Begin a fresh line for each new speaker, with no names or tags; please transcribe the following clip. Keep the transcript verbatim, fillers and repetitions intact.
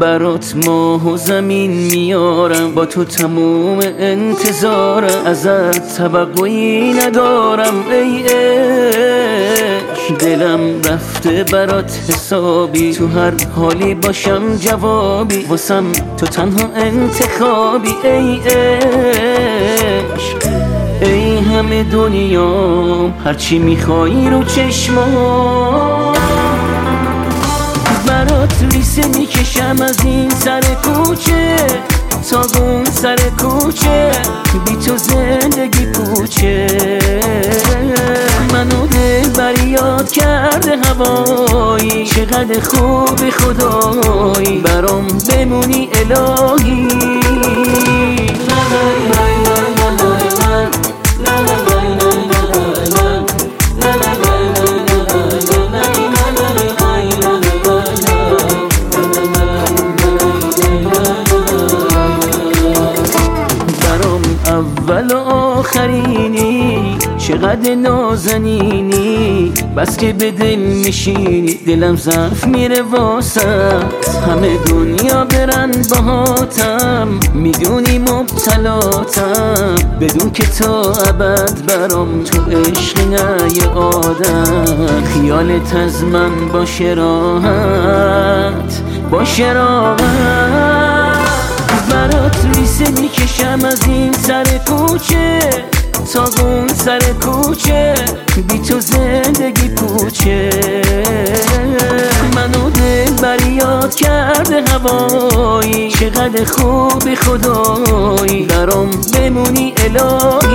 برات ماه و زمین میارم، با تو تموم انتظارم، ازت توقعی ندارم ای عشق. دلم رفته برات حسابی، تو هر حالی باشم جوابی، واسم تو تنها انتخابی ای عشق. ای همه دنیام هرچی میخوایی رو چشمام، برات ریسه میکشم از این سر کوچه تا اون سر کوچه، بی تو زندگی پوچه. منو دلبر یاد کرده هوایی، چقدر خوب خدایی، برام بمونی الهی. اول و آخرینی، چقدر نازنینی، بس که به دل میشینی دلم ضعف میره واسط. همه دنیا برن باهاتم، میدونی مبتلاتم، بدون که تا ابد برام تو عشق نه یه آدم. خیالت از من باشه راحت، باشه راحت، برات ریسه میکشم از این سر کوچه تا اون سر کوچه، بی تو زندگی پوچه. منو دلبر یاد کرده هوایی، چقدر خوب خدایی، برام بمونی الهی.